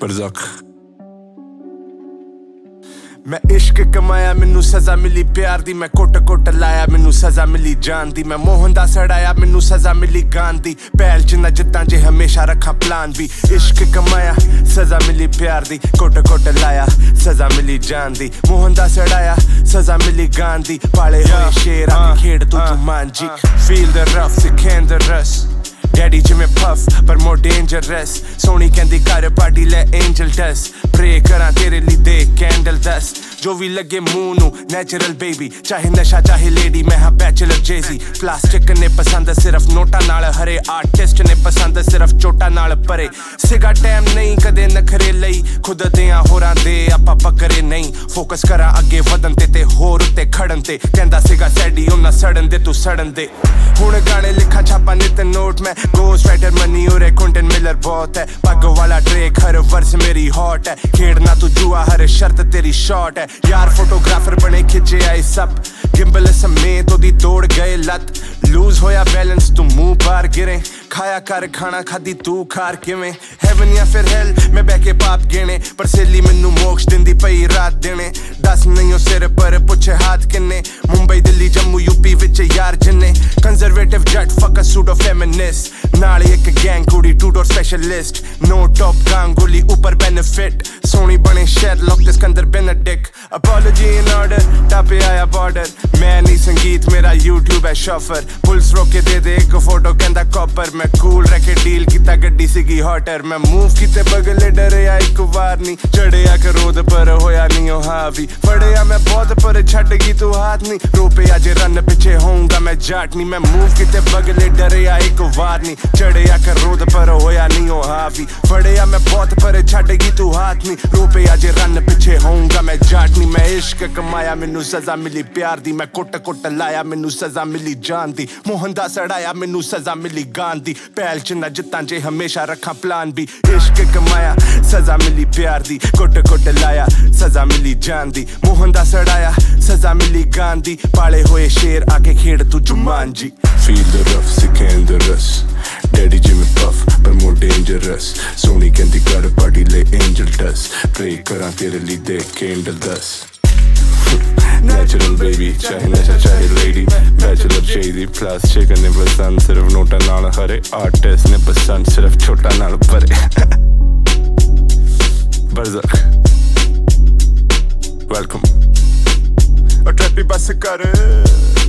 बरज़क मैं इश्क कमाया मैनू सज़ा मिली प्यार दी मैं कुट कुट लाया मैनू सज़ा मिली जान दी मैं मोहन दा सड़ाया मैनू सज़ा मिली गान दी पैल च ना जिद्दां जे हमेशा रखा प्लान भी इश्क कमाया सज़ा मिली प्यार दी कुट कुट लाया सज़ा मिली जान दी मोहन दा सड़ाया सज़ा मिली गान दी पाले होए शेर आके खेड़ तू जुमान जी feel the rough सिखें the rust Daddy जिमें puff पर more dangerous सोनी कहंदी कर पार्टी ले angel dust pray करा तेरे लिए दे candle dust जो भी लगे मुंह नू natural baby चाहे नशा चाहे lady मैं हाँ bachelor Jay-Z plastic ने पसंद सिर्फ नोटा नाल हरे artist ने पसंद सिर्फ चोटा नाल परे सिगा टाइम नहीं कदे नखरे लई खुद दियां होरां दे आपां पकरे नहीं फोकस करा अगे वधन ते होर उत्ते खड़न ते कहंदा सिगा सैडी उन्ना सड़न दे तू सड़न दे हुण गाने लिखा छापा नित नोट में गोस्ट राइटर मनी और क्विंटन मिलर बहुत है पग वाला ड्रेक हर वर्स मेरी हॉट है खेड़ना तू जुआ हर शर्त तेरी शॉट है यार फोटोग्राफर बने खिंचे आए सब गिम्बल समेत ओदी तोड़ गए लत लूज होया बैलेंस तू मुंह पार गिरे खाया कर खाना खादी तू खार किवें हेवन या फिर हेल मैं बैके पाप गिने पर सेली मैनू मोक्ष दिंदी पई रात दिने दस नहीं हो सिर पर पुछे हाथ किन्ने मुंबई दिल्ली जम्मू यूपी विच यार जिन्ने कंजर्वेटिव जट फक अ सूडो फेमिनिस्ट नाले एक गैंग कुड़ी two door specialist no top Ganguly ऊपर बेनिफिट सोनी बने शेरलॉक ते Sikandar Benedict apology in order टापे आया बॉर्डर मैं नहीं संगीत मेरा यूट्यूब है शॉफर पुलिस रोके दे एक फोटो कहंदा कॉपर मैं कूल रखे डील कीता गड्डी सीगी हॉटर मैं मूव कीते बगले डरे आ एक वार नहीं चढ़िया करोद पर होया नहीं ओ हावी फड़िया मैं बहुत पर छट गई तू हाथ नहीं रोपे आज रन पीछे होऊंगा मैं जाट नहीं मैं मूव कीते बगले डरे आ एक वार नहीं चढ़िया करोद पर होया नहीं ओ हावी फड़िया मैं बहुत पर छट गई तू हाथ नहीं रोपे आज रन पीछे होऊंगा मैं जाट नहीं मैं इश्क कमाया मैनू सज़ा मिली प्यार दी मैं कुट कुट लाया मैनू सज़ा मिली जान दी मोहन दा सड़ाया मैनू सज़ा मिली गान दी पैल च ना जित्तां जे हमेशा रखा प्लान भी इश्क कमाया सज़ा मिली प्यार दी कुट कुट लाया सज़ा मिली जान दी मोहन दा सड़ाया सज़ा मिली गान दी पाले होए शेर आके खेड़ तू जुमान जी feel the rough सिखें the rust Daddy जिमें puff पर more dangerous सोनी कहंदी कर पार्टी ले angel dust pray करा तेरे लिए दे candle dust Natural baby चाहे नशा चाहे lady bachelor Jay-Z plus chicken ने पसंद सिर्फ नोटा नाल हरे artist ने पसंद सिर्फ छोटा नाल परे बरज़क welcome और ट्रैपी बस कर